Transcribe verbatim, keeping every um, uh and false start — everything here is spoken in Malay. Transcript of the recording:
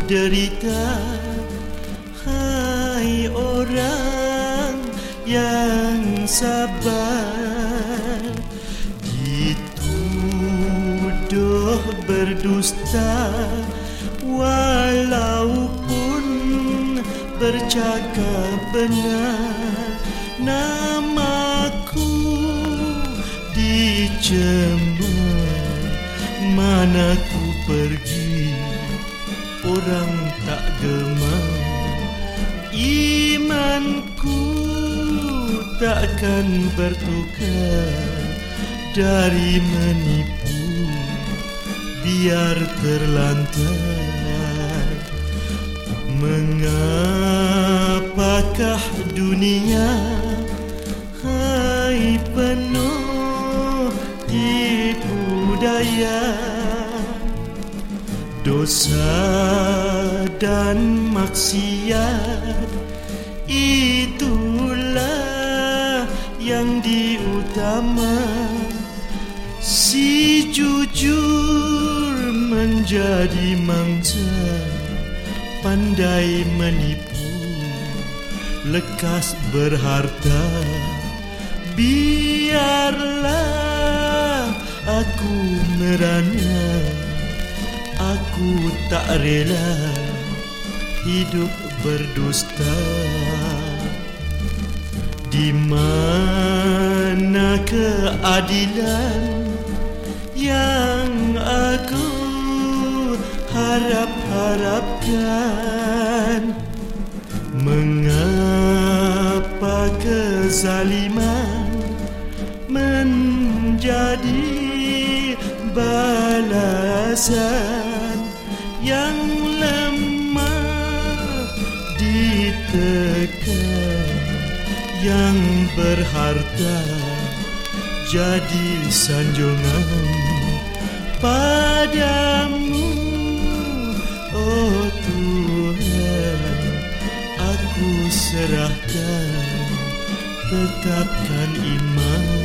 derita. Hai orang yang sabar, dituduh berdusta, walaupun bercakap benar. Namaku dicemar, mana ku pergi orang tak gemar. Imanku takkan bertukar, dari menipu biar terlantar. Mengapakah dunia hai penuh tipu daya, dosa dan maksiat itulah yang diutama. Si jujur menjadi mangsa, pandai menipu, lekas berharta. Biarlah aku merana, aku tak rela hidup berdusta. Di mana keadilan yang aku harap-harapkan? Mengapa kezaliman menjadi balasan? Yang lemah ditekan, yang berharta jadi sanjungan. Padamu, oh Tuhan, aku serahkan, tetapkan iman.